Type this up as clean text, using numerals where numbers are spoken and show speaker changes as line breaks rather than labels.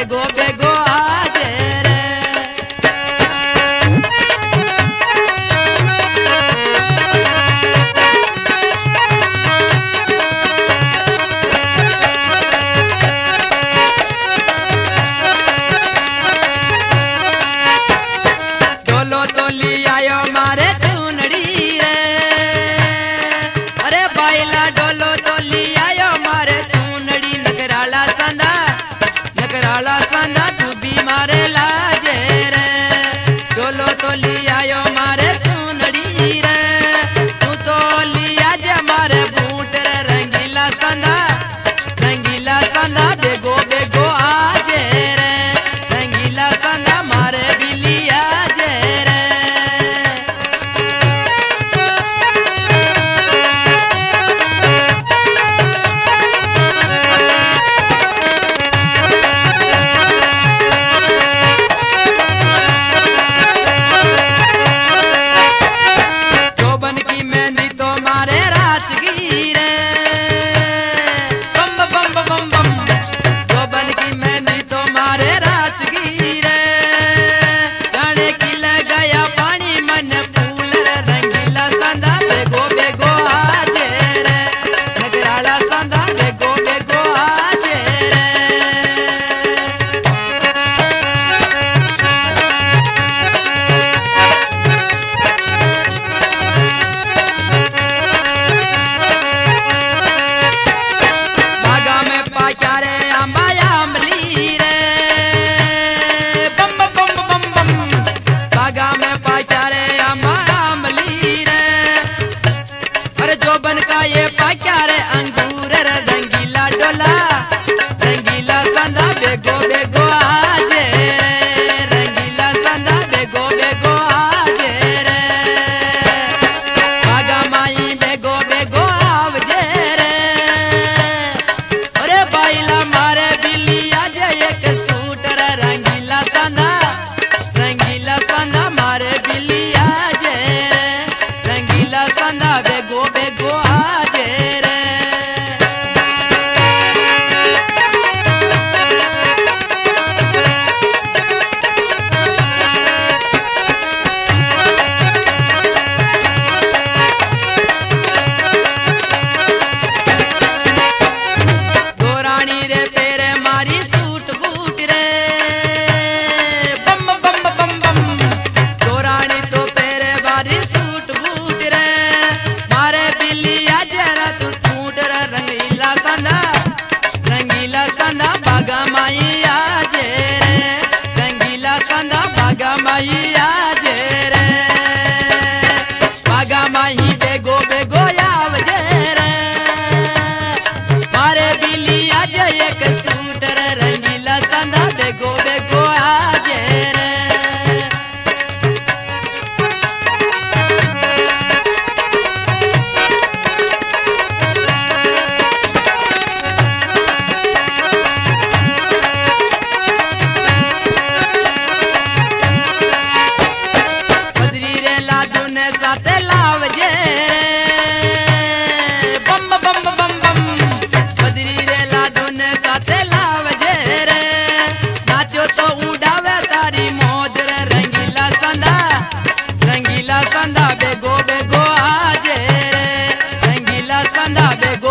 बेगो बेगो आजे रे। डोलो तो ली आयो मारे चुनड़ी रे, अरे बाइला डोलो तो ली आयो मारे चुनड़ी। नगराला सांदा तू भी मारे लाजे रे। डोलो तो ली आयो मारे चुनड़ी रे, तू तो लिया जे मारे बूट रे। रंगीला सांदा बेगो बेगो आजे रे। रंगीला सांदा मारे बिलिया जे रे। रंगीला सांदा बेगो बेगो आजे रे। रंगीला सांदा बेगो बेगो आजे रे। बागा माई बेगो बेगो आवजे रे। अरे बाइला मारे बिल्ली आजे एक सूट रे। रंगीला सांदा मारे बिल्ली आजे रे। रंगीला सांदा बेगो बेगो आजे रे। रंगीला सांदा बागा माई आजे रे। रंगीला सांदा बागा माई आजे रे। बागा माई बेगो बेगो आवजे रे। मारे बिल्ली आजे एक सूट रे। रंगीला सांदा बेगो बेगो आजे रे। साथे लावजे बम बम बम बम। बदरी रे लादो ने साथे लावजे रे। नाचो तो उड़ावे तारी मौज रे। रंगीला सांदा बेगो बेगो आजे रे। रंगीला सांदा बेगो